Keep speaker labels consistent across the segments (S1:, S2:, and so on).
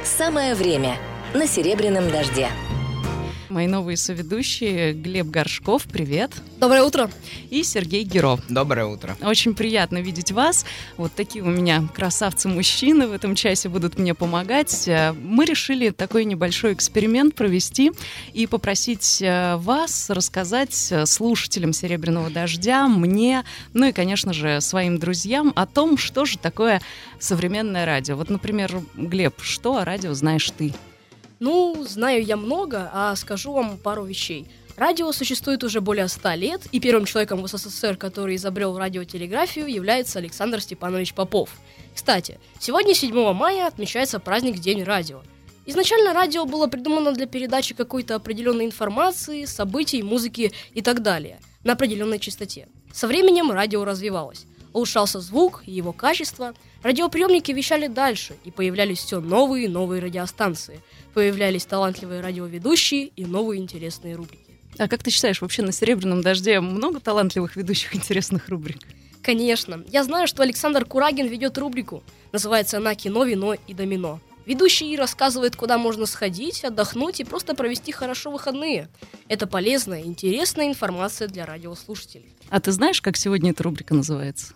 S1: Самое время на «Серебряном дожде».
S2: Мои новые соведущие Глеб Горшков, привет.
S3: Доброе утро.
S2: И Сергей Геро.
S4: Доброе утро.
S2: Очень приятно видеть вас. Вот такие у меня красавцы-мужчины в этом часе будут мне помогать. Мы решили такой небольшой эксперимент провести и попросить вас рассказать слушателям «Серебряного дождя», мне, ну и, конечно же, своим друзьям о том, что же такое современное радио. Вот, например, Глеб, что о радио знаешь ты?
S3: Ну, знаю я много, а скажу вам пару вещей. Радио существует уже более 100 лет, и первым человеком в СССР, который изобрел радиотелеграфию, является Александр Степанович Попов. Кстати, сегодня, 7 мая, отмечается праздник День радио. Изначально радио было придумано для передачи какой-то определенной информации, событий, музыки и так далее, на определенной частоте. Со временем радио развивалось. Улучшался звук и его качество, радиоприемники вещали дальше, и появлялись все новые и новые радиостанции. Появлялись талантливые радиоведущие и новые интересные рубрики.
S2: А как ты считаешь, вообще на «Серебряном дожде» много талантливых ведущих интересных рубрик?
S3: Конечно. Я знаю, что Александр Курагин ведет рубрику. Называется она «Кино, вино и домино». Ведущий рассказывает, куда можно сходить, отдохнуть и просто провести хорошо выходные. Это полезная и интересная информация для радиослушателей.
S2: А ты знаешь, как сегодня эта рубрика называется?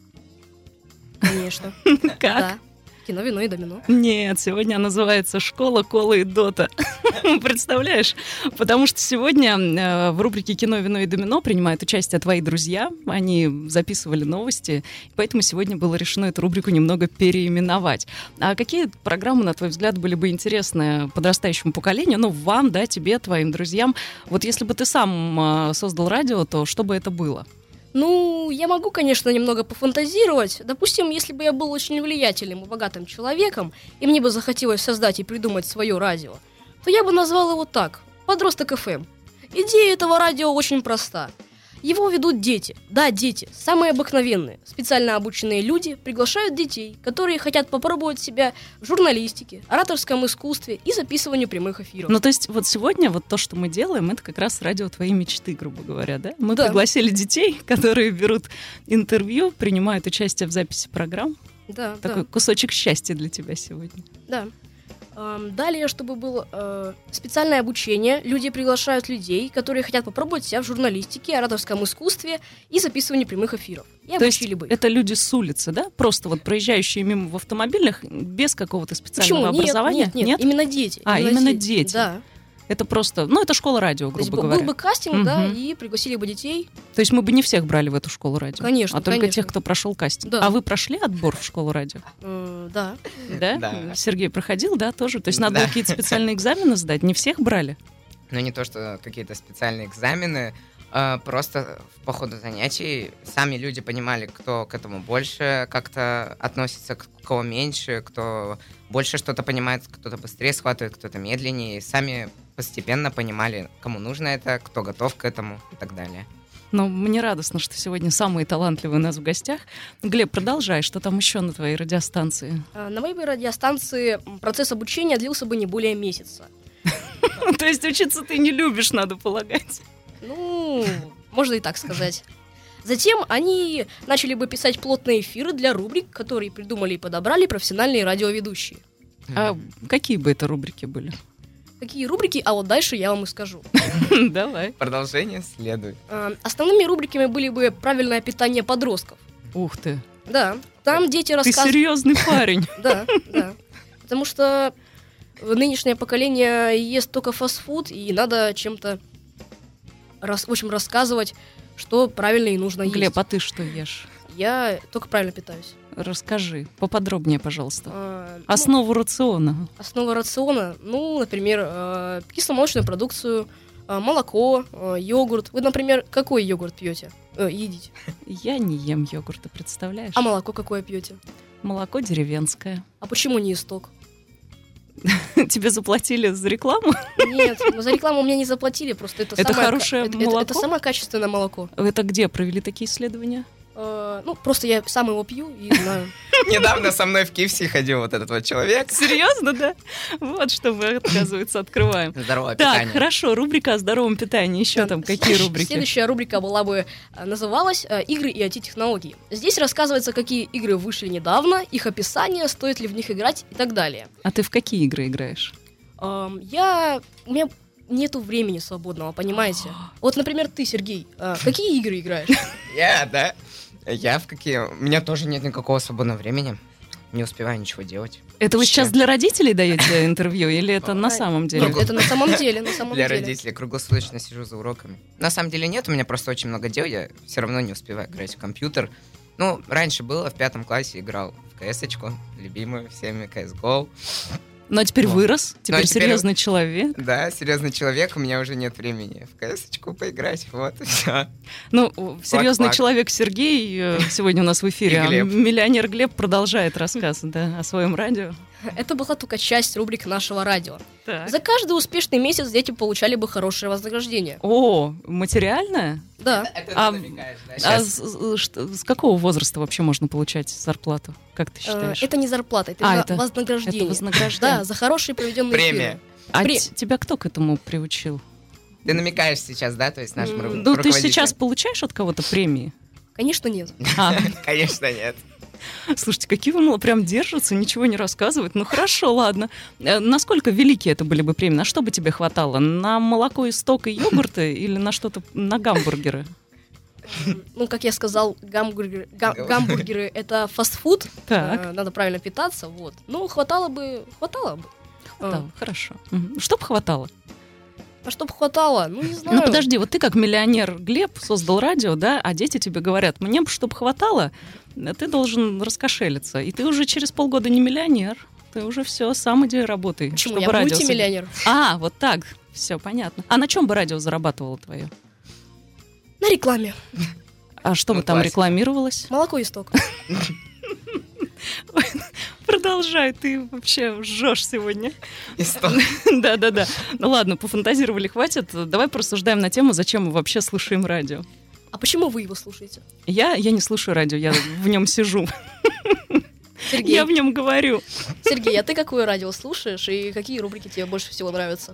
S3: Конечно.
S2: Как?
S3: Да. Кино, вино и домино.
S2: Нет, сегодня она называется «Школа, кола и дота». Представляешь? Потому что сегодня в рубрике «Кино, вино и домино» принимают участие твои друзья. Они записывали новости, поэтому сегодня было решено эту рубрику немного переименовать. А какие программы, на твой взгляд, были бы интересны подрастающему поколению? Ну, вам, да, тебе, твоим друзьям. Вот если бы ты сам создал радио, то что бы это было?
S3: Ну, я могу, конечно, немного пофантазировать. Допустим, если бы я был очень влиятельным и богатым человеком, и мне бы захотелось создать и придумать свое радио, то я бы назвал его так – «Подросток ФМ». Идея этого радио очень проста. Его ведут дети. Да, дети, самые обыкновенные. Специально обученные люди приглашают детей, которые хотят попробовать себя в журналистике, ораторском искусстве и записывании прямых эфиров.
S2: Ну, то есть вот сегодня вот то, что мы делаем, это как раз радио твоей мечты, грубо говоря, да? Мы
S3: Да.
S2: пригласили детей, которые берут интервью, принимают участие в записи программ.
S3: Да,
S2: Такой кусочек счастья для тебя сегодня.
S3: да. Далее, чтобы было специальное обучение, люди приглашают людей, которые хотят попробовать себя в журналистике, ораторском искусстве и записывании прямых эфиров. И
S2: То есть
S3: обучили бы их.
S2: это люди с улицы, да? Просто вот проезжающие мимо в автомобилях без какого-то специального
S3: Почему?
S2: образования?
S3: Нет, именно дети.
S2: Именно дети.
S3: Да.
S2: Это просто, ну, это школа радио,
S3: То есть
S2: грубо говоря.
S3: был бы кастинг, да,
S2: Мгм.
S3: и пригласили бы детей.
S2: То есть мы бы не всех брали в эту школу радио?
S3: Конечно,
S2: А только
S3: конечно.
S2: тех, кто прошел кастинг.
S3: Да.
S2: А вы прошли отбор в школу радио?
S3: Да.
S2: Да?
S4: Да.
S2: Сергей проходил, да, тоже? То есть надо
S4: Да.
S2: было какие-то специальные экзамены сдать? Не всех брали?
S4: Ну, не то, что какие-то специальные экзамены, просто по ходу занятий сами люди понимали, кто к этому больше как-то относится, к кого меньше, кто больше что-то понимает, кто-то быстрее схватывает, кто-то медленнее. И сами постепенно понимали, кому нужно это, кто готов к этому и так далее.
S2: Но мне радостно, что сегодня самые талантливые у нас в гостях. Глеб, продолжай, что там еще на твоей радиостанции?
S3: На моей радиостанции процесс обучения длился бы не более месяца.
S2: То есть учиться ты не любишь, надо полагать.
S3: Ну, можно и так сказать. Затем они начали бы писать плотные эфиры для рубрик, которые придумали и подобрали профессиональные радиоведущие.
S2: А какие бы это рубрики были?
S3: Какие рубрики? А вот дальше я вам и скажу.
S2: Давай.
S4: Продолжение следует.
S3: Основными рубриками были бы правильное питание подростков.
S2: Ух ты.
S3: Да, там дети
S2: Ты
S3: рассказывают...
S2: серьезный парень.
S3: Да. Потому что нынешнее поколение ест только фастфуд, и надо чем-то в общем, рассказывать, что правильно и нужно есть.
S2: Глеб, а ты что ешь?
S3: Я только правильно питаюсь.
S2: Расскажи поподробнее, пожалуйста.
S3: Ну,
S2: Основу рациона.
S3: Основа рациона, ну, например, кисломолочную продукцию, молоко, йогурт. Вы, например, какой йогурт пьете? Едите.
S2: Я не ем йогурта, представляешь?
S3: А молоко какое пьете?
S2: Молоко деревенское.
S3: А почему не исток?
S2: Тебе заплатили за рекламу?
S3: Нет, за рекламу мне не заплатили, просто это
S2: Это
S3: самое
S2: хорошее
S3: это
S2: молоко?
S3: самое качественное молоко.
S2: Это где провели такие исследования?
S3: Просто я сам его пью и знаю.
S4: Недавно со мной в KFC ходил вот этот вот человек.
S2: Серьезно, да? Вот что мы, оказывается, открываем.
S4: Здоровое
S2: Так,
S4: питание.
S2: хорошо, рубрика о здоровом питании. Еще там какие рубрики?
S3: Следующая рубрика называлась «Игры и IT-технологии». Здесь рассказывается, какие игры вышли недавно, их описание, стоит ли в них играть и так далее.
S2: А ты в какие игры играешь?
S3: У меня нету времени свободного, понимаете? Вот, например, ты, Сергей, какие игры играешь?
S4: Да? Я в какие? У меня тоже нет никакого свободного времени. Не успеваю ничего делать.
S2: Это вы
S4: Вообще.
S2: сейчас для родителей даете интервью или это на самом деле?
S3: Это на самом деле,
S4: Для родителей круглосуточно сижу за уроками. На самом деле нет, у меня просто очень много дел, я все равно не успеваю играть в компьютер. Ну, раньше было, в 5 классе играл в CS-очку, любимую всеми, CSGO.
S2: Но теперь
S4: Вот.
S2: вырос, теперь
S4: теперь-
S2: серьезный человек.
S4: Да, серьезный человек, у меня уже нет времени в CS-очку поиграть, вот и все.
S2: Ну, серьезный
S4: Клак-клак.
S2: человек Сергей сегодня у нас в эфире,
S4: И
S2: а
S4: Глеб.
S2: миллионер Глеб продолжает рассказ о своем радио.
S3: Это была только часть рубрик нашего радио.
S2: Так.
S3: За каждый успешный месяц дети получали бы хорошее вознаграждение.
S2: О, материальное?
S3: Да.
S4: Это
S2: А-
S4: ты намекаешь, да,
S2: А
S4: щас?
S2: с какого возраста вообще можно получать зарплату? Как ты считаешь?
S3: Это не зарплата, это
S2: это
S3: вознаграждение.
S2: вознаграждение.
S3: Да, за хорошие проведенные
S4: Премия.
S3: эфиры.
S2: А
S3: при-
S2: тебя кто к этому приучил?
S4: Ты намекаешь сейчас, да, то есть нашим
S3: Ну,
S2: Ну, ты
S4: руководителям?
S2: сейчас получаешь от кого-то премии?
S3: Конечно, нет.
S2: А,
S4: Конечно, нет.
S2: слушайте, какие вы, прям держатся, ничего не рассказывают. Ну, хорошо, ладно. Насколько велики это были бы премии? На что бы тебе хватало? На молоко из стока и йогурты или на что-то, на гамбургеры?
S3: Ну, как я сказал, гамбургеры это фастфуд.
S2: Так.
S3: Надо правильно питаться, вот. Ну, хватало бы.
S2: Хватало, хорошо. Мгм. Что бы хватало?
S3: А чтоб хватало, ну, не знаю.
S2: Ну, подожди, вот ты как миллионер Глеб создал радио, да, а дети тебе говорят, мне бы, чтобы хватало, ты должен раскошелиться. И ты уже через полгода не миллионер. Ты уже все, сам иди работай.
S3: Почему?
S2: чтобы
S3: Я
S2: радио
S3: мультимиллионер.
S2: А, вот так. Все понятно. А на чем бы радио зарабатывало твое?
S3: На рекламе.
S2: А что
S4: Ну,
S2: бы там
S4: классика.
S2: рекламировалось?
S3: Молоко исток.
S2: Продолжай, ты вообще жжешь сегодня.
S4: И стоп.
S2: Да-да-да. Ну ладно, пофантазировали, хватит. Давай порассуждаем на тему, зачем мы вообще слушаем радио.
S3: А почему вы его слушаете?
S2: Я не слушаю радио, я в нем сижу.
S3: Сергей,
S2: Я в нем говорю.
S3: Сергей, а ты какое радио слушаешь и какие рубрики тебе больше всего нравятся?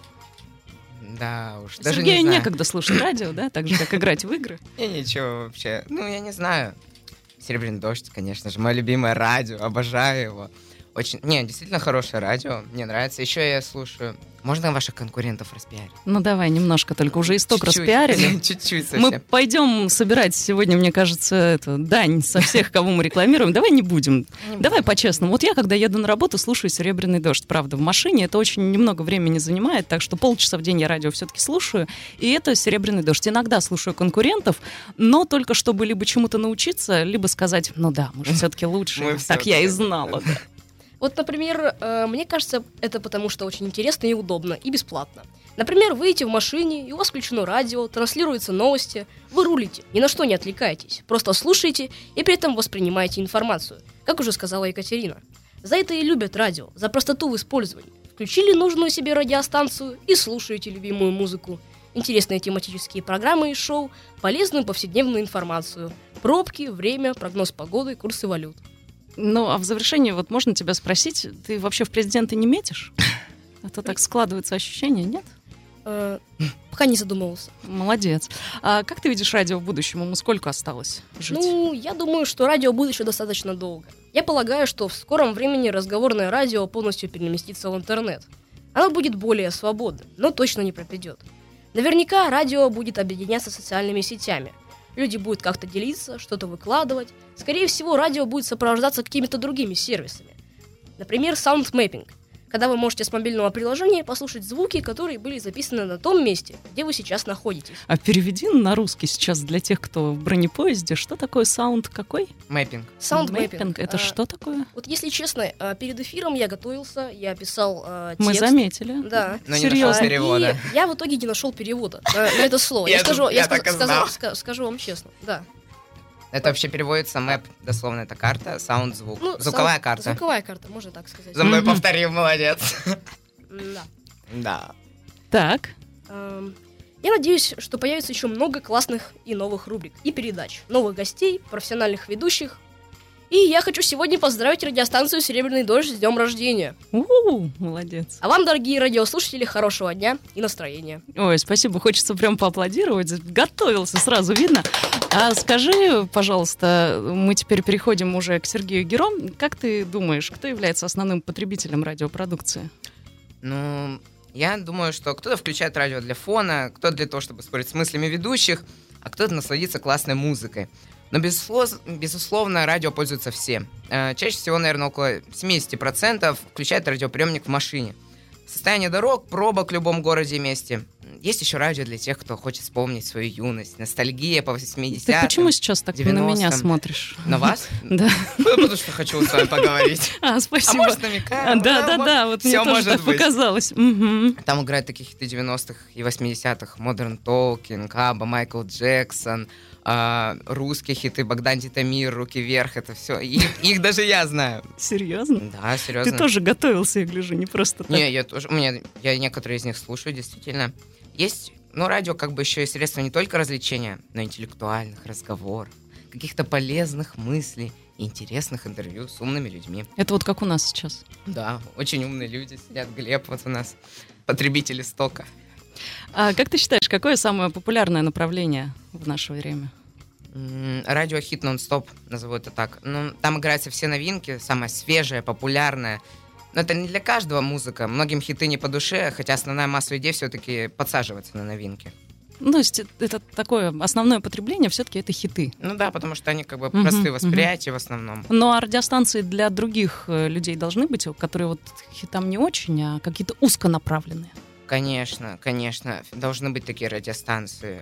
S4: Да уж, даже
S2: Сергею
S4: не знаю.
S2: некогда слушать радио, да, так же, как играть в игры.
S4: Я ничего вообще. Ну, я не знаю. «Серебряный дождь», конечно же, мое любимое радио, обожаю его. Очень, действительно хорошее радио, мне нравится. Еще я слушаю. Можно ваших конкурентов распиарить?
S2: Ну давай, немножко, только уже исток
S4: Чуть-чуть.
S2: распиарили.
S4: Чуть-чуть
S2: Мы
S4: совсем.
S2: пойдем собирать сегодня, мне кажется, дань со всех, кого мы рекламируем. Давай не будем. Давай по-честному. Вот я, когда еду на работу, слушаю «Серебряный дождь». Правда, в машине это очень немного времени занимает, так что полчаса в день я радио все-таки слушаю. И это «Серебряный дождь». Иногда слушаю конкурентов, но только чтобы либо чему-то научиться, либо сказать, ну да, мы же все-таки лучше.
S4: Мы
S2: Так я и
S4: всё-таки.
S2: знала. Да.
S3: Вот, например, мне кажется, это потому что очень интересно и удобно, и бесплатно. Например, вы едете в машине, и у вас включено радио, транслируются новости, вы рулите, ни на что не отвлекаетесь, просто слушаете и при этом воспринимаете информацию, как уже сказала Екатерина. За это и любят радио, за простоту в использовании. Включили нужную себе радиостанцию и слушаете любимую музыку. Интересные тематические программы и шоу, полезную повседневную информацию, пробки, время, прогноз погоды, курсы валют.
S2: Ну, а в завершении вот можно тебя спросить, ты вообще в президенты не метишь? А то так складывается ощущение, нет?
S3: Пока не задумывался.
S2: Молодец. А как ты видишь радио в будущем? Ему сколько осталось жить?
S3: Ну, я думаю, что радио будет еще достаточно долго. Я полагаю, что в скором времени разговорное радио полностью переместится в интернет. Оно будет более свободным, но точно не пропадет. Наверняка радио будет объединяться с социальными сетями. Люди будут как-то делиться, что-то выкладывать. Скорее всего, радио будет сопровождаться какими-то другими сервисами. Например, саундмэппинг, когда вы можете с мобильного приложения послушать звуки, которые были записаны на том месте, где вы сейчас находитесь.
S2: А переведи на русский сейчас для тех, кто в бронепоезде. Что такое саунд какой?
S4: Мэппинг.
S3: Саундмэппинг.
S2: Это что такое?
S3: Вот если честно, перед эфиром я готовился, я писал текст.
S2: Мы заметили.
S3: Да.
S4: Но не
S2: Серьезно.
S4: нашел перевода.
S3: И я в итоге не нашел перевода на это слово.
S4: Я так и знал.
S3: Скажу вам честно, да.
S4: Это вообще переводится мэп, дословно это карта, саунд, звук.
S3: Ну,
S4: Звуковая карта.
S3: Звуковая карта, можно так сказать.
S4: За мной
S2: Мгм.
S4: повторил, молодец.
S3: Да.
S4: Да.
S2: Так.
S3: Я надеюсь, что появится еще много классных и новых рубрик и передач, новых гостей, профессиональных ведущих. И я хочу сегодня поздравить радиостанцию «Серебряный дождь» с днем рождения.
S2: Молодец.
S3: А вам, дорогие радиослушатели, хорошего дня и настроения.
S2: Ой, спасибо, хочется прям поаплодировать. Готовился, сразу видно. А скажи, пожалуйста, мы теперь переходим уже к Сергею Гером. Как ты думаешь, кто является основным потребителем радиопродукции?
S4: Ну, я думаю, что кто-то включает радио для фона, кто-то для того, чтобы спорить с мыслями ведущих, а кто-то насладиться классной музыкой. Но, безусловно, радио пользуются все. Чаще всего, наверное, около 70% включают радиоприемник в машине. Состояние дорог, пробок в любом городе и месте. Есть еще радио для тех, кто хочет вспомнить свою юность, ностальгия по 80-м.
S2: Ты почему сейчас так
S4: 90-м.
S2: на меня смотришь?
S4: На вас?
S2: Да.
S4: Потому что хочу с вами поговорить.
S2: Спасибо.
S4: А может, намекаю?
S2: Да, вот мне
S4: Всё
S2: тоже
S4: может
S2: так
S4: быть.
S2: показалось.
S4: Там играют такие хиты 90-х и 80-х. Modern Talking, Абба, Майкл Джексон, русские хиты, Богдан Титамир, Руки вверх, это все. Их даже я знаю.
S2: Серьезно?
S4: Да, серьезно.
S2: Ты тоже готовился, я гляжу, не просто так.
S4: Не, я тоже. Я некоторые из них слушаю, действительно. Есть, радио как бы еще и средство не только развлечения, но и интеллектуальных разговоров, каких-то полезных мыслей и интересных интервью с умными людьми.
S2: Это вот как у нас сейчас.
S4: Да, очень умные люди сидят. Глеб вот у нас, потребитель истока.
S2: А как ты считаешь, какое самое популярное направление в наше время?
S4: Радио хит нон-стоп, назову это так. Там играются все новинки, самое свежее, популярное. Но это не для каждого музыка. Многим хиты не по душе, хотя основная массовая идея все-таки подсаживаться на новинки.
S2: То есть это такое основное потребление, все-таки это хиты.
S4: Ну да, потому что они как бы простые восприятия в основном.
S2: Ну а радиостанции для других людей должны быть, которые вот хитам не очень, а какие-то узконаправленные?
S4: Конечно, должны быть такие радиостанции.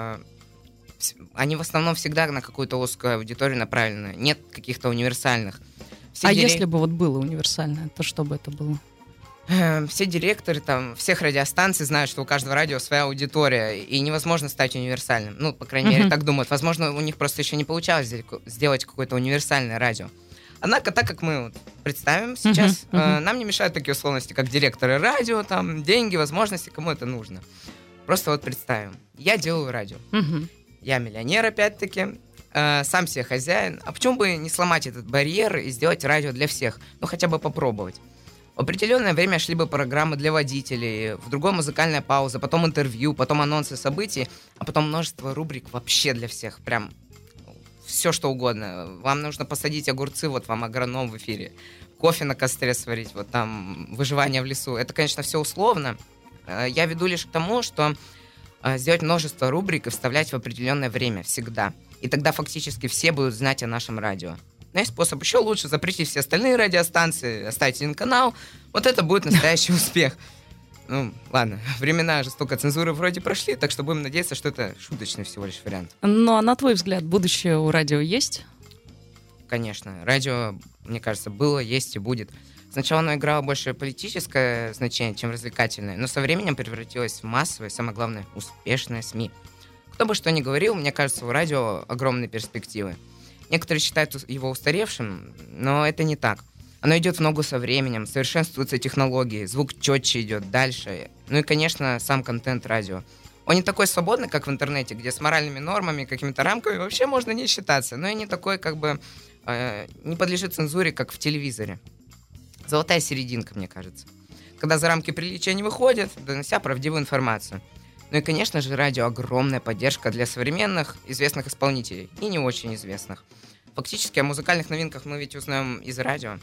S4: Они в основном всегда на какую-то узкую аудиторию направлены. Нет каких-то универсальных.
S2: Если бы вот было универсальное, то что бы это было?
S4: Все директоры всех радиостанций знают, что у каждого радио своя аудитория, и невозможно стать универсальным. По крайней мере, так думают. Возможно, у них просто еще не получалось сделать какое-то универсальное радио. Однако, так как мы представим сейчас, нам не мешают такие условности, как директоры радио, деньги, возможности, кому это нужно. Просто представим. Я делаю радио. Я миллионер, опять-таки. Сам себе хозяин. А почему бы не сломать этот барьер и сделать радио для всех? Хотя бы попробовать. В определенное время шли бы программы для водителей, в другое музыкальная пауза, потом интервью, потом анонсы событий, а потом множество рубрик вообще для всех. Прям все, что угодно. Вам нужно посадить огурцы, вот вам агроном в эфире. Кофе на костре сварить, вот там выживание в лесу. Это, конечно, все условно. Я веду лишь к тому, что сделать множество рубрик и вставлять в определенное время всегда. И тогда фактически все будут знать о нашем радио. Но есть способ еще лучше: запретить все остальные радиостанции, оставить один канал. Вот это будет настоящий успех. Ладно, времена жестокой цензуры вроде прошли, так что будем надеяться, что это шуточный всего лишь вариант.
S2: Ну, а на твой взгляд, будущее у радио есть?
S4: Конечно. Радио, мне кажется, было, есть и будет. Сначала оно играло больше политическое значение, чем развлекательное, но со временем превратилось в массовое, самое главное, успешное СМИ. Кто бы что ни говорил, мне кажется, у радио огромные перспективы. Некоторые считают его устаревшим, но это не так. Оно идет в ногу со временем, совершенствуются технологии, звук четче идет дальше. Ну и, конечно, сам контент радио. Он не такой свободный, как в интернете, где с моральными нормами, какими-то рамками вообще можно не считаться, но и не такой, не подлежит цензуре, как в телевизоре. Золотая серединка, мне кажется. Когда за рамки приличия не выходят, донося правдивую информацию. Ну и, конечно же, радио — огромная поддержка для современных, известных исполнителей и не очень известных. Фактически о музыкальных новинках мы ведь узнаем из радио.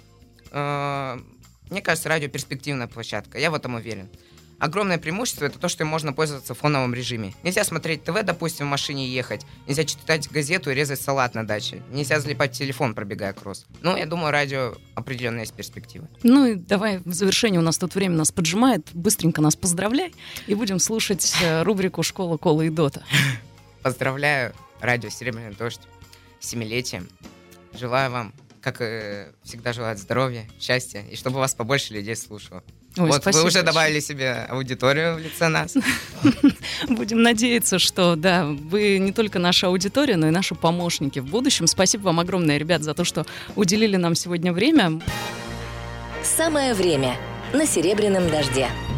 S4: Мне кажется, радио — перспективная площадка, я в этом уверен. Огромное преимущество — это то, что им можно пользоваться в фоновом режиме. Нельзя смотреть ТВ, допустим, в машине ехать. Нельзя читать газету и резать салат на даче. Нельзя залипать телефон, пробегая кросс. Я думаю, радио определенно есть перспективы. Ну
S2: и давай в завершение, у нас тут время нас поджимает. Быстренько нас поздравляй. И будем слушать рубрику «Школа, кола и дота».
S4: Поздравляю радио «Серебряный дождь» с 7-летием. Желаю вам, как всегда, желаю здоровья, счастья, и чтобы вас побольше людей слушало.
S2: Ой,
S4: вот вы уже добавили себе аудиторию в лице нас.
S2: Будем надеяться, что да, вы не только наша аудитория, но и наши помощники в будущем. Спасибо вам огромное, ребят, за то, что уделили нам сегодня время.
S1: Самое время на «Серебряном дожде».